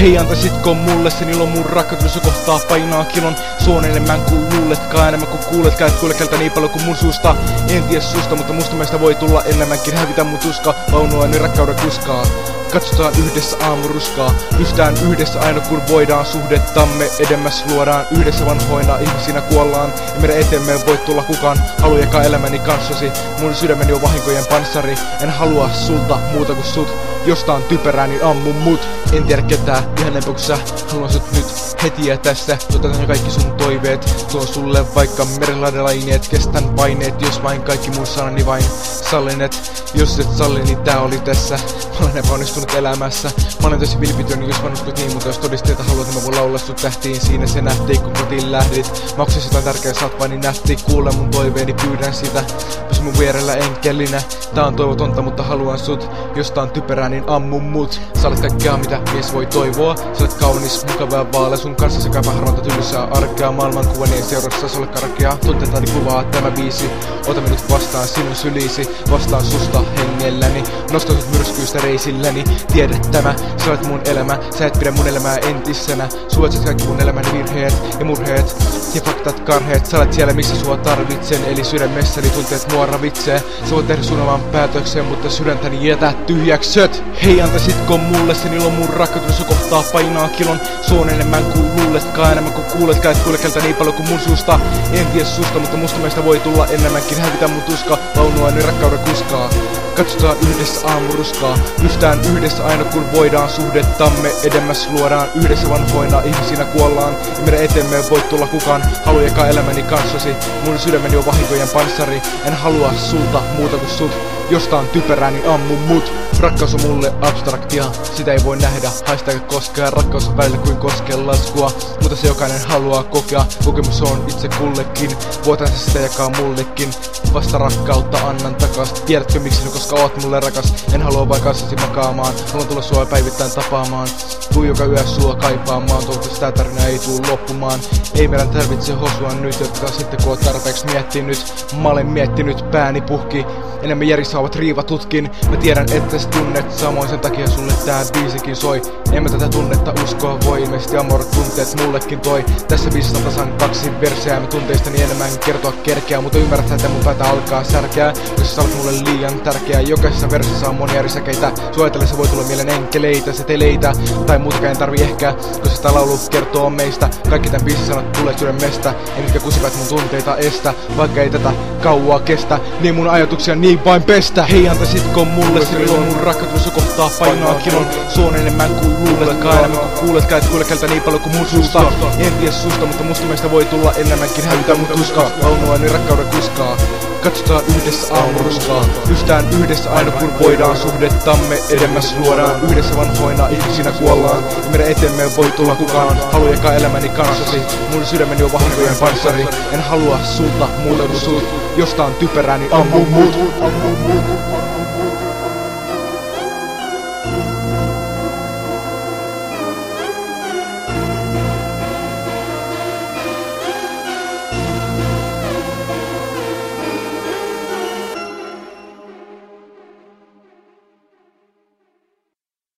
Hei, antaisitko mulle sen ilon mun rakkaudessa kohtaa painaa kilon. Suon enemmän kuin luuletkaan, enemmän kuin kuuletkaan. Et kuule keltä niin paljon kuin mun suusta. En tiedä susta, mutta musta meistä voi tulla enemmänkin. Hävitä mun tuska, vaunuani rakkauden kuskaa. Katsotaan yhdessä aamuruskaa. Pystytään yhdessä aina kun voidaan. Suhdettamme edemmäs luodaan. Yhdessä vanhoina ihmisinä kuollaan. Ja meidän eteemme voi tulla kukaan. Haluan jakaa elämäni kanssasi. Mun sydämeni on vahinkojen panssari. En halua sulta muuta kuin sut. Jostain typerää niin ammu mut. En tiedä ketään ihan enempää kuin sä. Haluan sut nyt heti ja tässä. Toteutan jo kaikki sun toiveet. Tuon sulle vaikka merenlaidalaineet. Kestän paineet, jos vain kaikki mun sanani vain sallinet. Jos et salli, niin tää oli tässä. Mä olen epäonnistunut elämässä. Mä olen tosi vilpitön, jos mä uskot niin, mutta jos todisteita haluat, niin mä voin laulaa sut tähtiin. Siinä se nähtiin, kun kotiin lähdit. Maksis jotain tärkeä, sä oot vain niin nähti. Kuule mun toiveeni, pyydän sitä. Pysy mun vierellä enkelinä. Tää on toivotonta, mutta haluan sut. Jostain typerää, niin ammu mut. Sä olet kaikkea, mitä mies voi toivoa. Sä olet kaunis, mukava ja vaale. Sun kanssa sekä harmaata tylsää arkea. Maailmankuvanien seurassa sä olet karkea. Tunteetani kuvaa tämä biisi. Ota minut vastaan sinun syliisi. Vastaan susta hengelläni. Nostan sut myrskyistä reisilläni. Tiedä tämä, sä olet mun elämä. Sä et pidä mun elämää entisenä. Suotset kaikki mun elämäni virheet ja murheet ja faktat karheet. Sä olet siellä missä sua tarvitsen. Eli sydämessäni tunteet mua ravitsee. Sä voit tehdä sun oman päätöksen, mutta sydäntäni jätä tyhjäkset. Hei, antaisitko mulle sen ilon mun rakkaudessa kohtaa painaa kilon. Suon enemmän kuin luuletkaan, enemmän kuin kuuletkaan. Et kuule keltä niin paljon kuin mun suusta. En tiedä susta, mutta musta meistä voi tulla enemmänkin. Hävitä mun tuska, vaunuani rakkauden kuskaa. Katsotaan yhdessä aamuruskaa. Pystytään yhdessä aina kun voidaan. Suhdettamme edemmäs luodaan. Yhdessä vanhoina ihmisinä kuollaan. Ja meidän eteemme voi tulla kukaan. Haluan jakaa elämäni kanssasi. Mun sydämeni on vahinkojen panssari. En halua sulta muuta kuin sut. Jostain typerää, niin ammu mut. Rakkaus on mulle abstraktia. Sitä ei voi nähdä, haista eikä koskea. Rakkaus on välillä kuin koskea laskua. Mutta se jokainen haluaa kokea. Kokemus on itse kullekin. Voitan se sitä jakaa mullekin. Vasta rakkautta annan takas. Tiedätkö miksi? Koska oot mulle rakas. En halua vain kanssasi makaamaan. Haluan tulla sua päivittäin tapaamaan. Tuu joka yö sua kaipaamaan. Toivottavasti tää tarina ei tuu loppumaan. Ei meidän tarvitse hosua nyt, jotka sitten kun oot tarpeeksi miettinyt. Mä olen miettinyt, pääni puhki. Enemmän järisaavat riivatutkin. Mä tiedän, että sä tunnet samoin, sen takia sulle tää biisikin soi. En mä tätä tunnetta uskoa voi, ilmeisesti amor tunteet mullekin toi. Tässä biisissä on tasan 2 verseä. Mä tunteistani enemmän kertoa kerkeä. Mutta ymmärrät sä, että mun päätä alkaa särkeä. Koska sä olet mulle liian tärkeä. Jokaisessa versissä on monia eri säkeitä. Sua ajatellessa voi tulla mieleen enkeleitä, seteleitä. Tai muutakaan en tarvi ehkä, koska tää laulu kertoo meistä. Kaikki tän biisin sanat tulee sydämestä. En mitkä kusipät mun tunteita estä. Vaikka ei tätä kauaa kestä, niin mun ajatuksia niin vain pestä. Hei, antaisitko mulle sen ilon mun rakkaudessa kohtaa painaa kilon. Suon enemmän kuin luuletkaan, enemmän kuin kuuletkaan. Et kuule keltä niin paljon kuin mun suusta. En tiedä susta, mutta musta meistä voi tulla enemmänkin. Hävitä mun tuskaa, vaunuani rakkauden kuskaa. Katsotaan yhdessä aamuruskaa. Pystytään yhdessä aina kun voidaan. Suhdettamme edemmäs luodaan. Yhdessä vanhoina ihmisinä kuollaan. Ja meidän eteemme voi tulla kukaan. Haluan jakaa elämäni kanssasi. Mun sydämeni on vahinkojen panssari. En halua sulta muuta kuin sut. Jostain typerää, niin ammu mut.